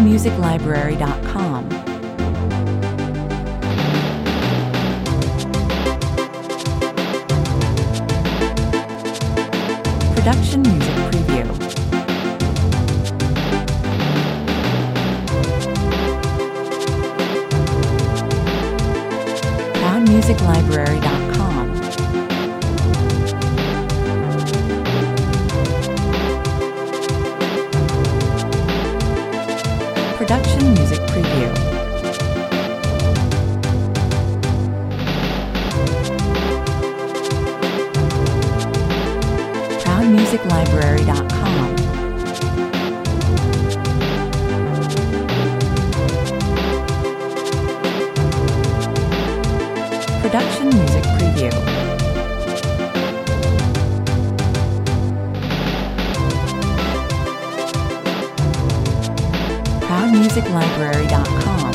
ProudMusicLibrary.com. Production Music Preview. ProudMusicLibrary.com. Production Music Preview. ProudMusicLibrary.com. Production Music Preview. ProudMusicLibrary.com.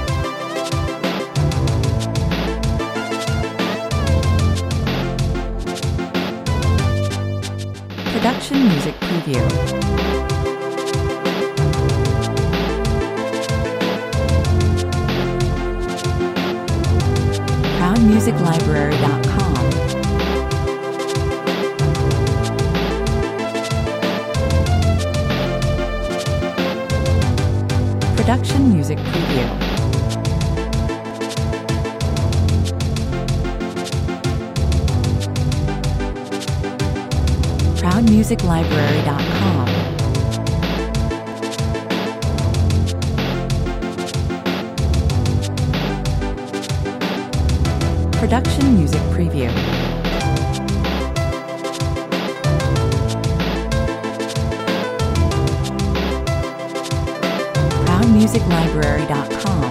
Production Music Preview. ProudMusicLibrary.com. Production Music Preview. ProudMusicLibrary.com. Production Music Preview. ProudMusicLibrary.com.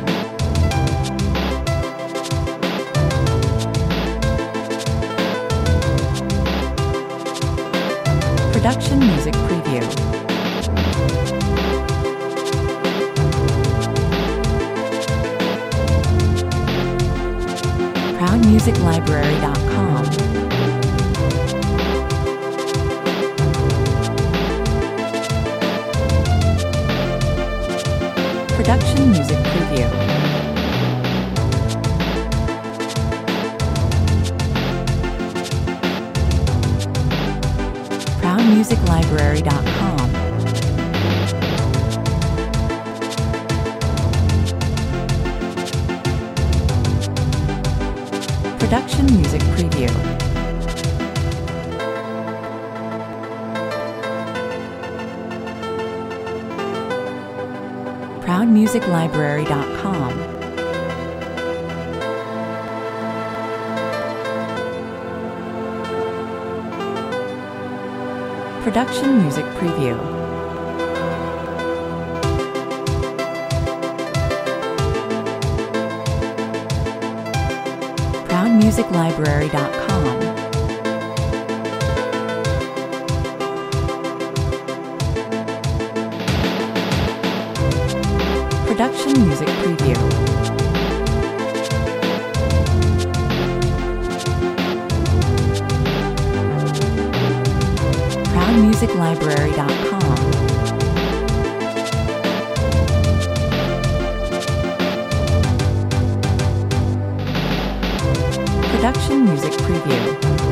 Production Music Preview. ProudMusicLibrary.com. Production Music Preview. ProudMusicLibrary.com. Production Music Preview. ProudMusicLibrary.com. Production Music Preview. ProudMusicLibrary.com. Production Music Preview. ProudMusicLibrary.com. Production Music Preview.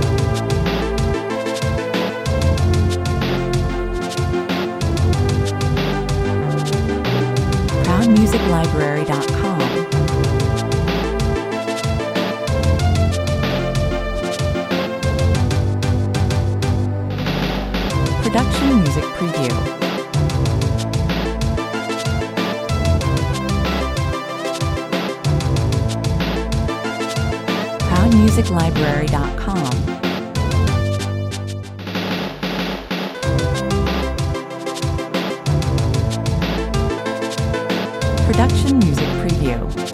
ProudMusicLibrary.com. Production Music Preview. ProudMusicLibrary.com. Production Music Preview.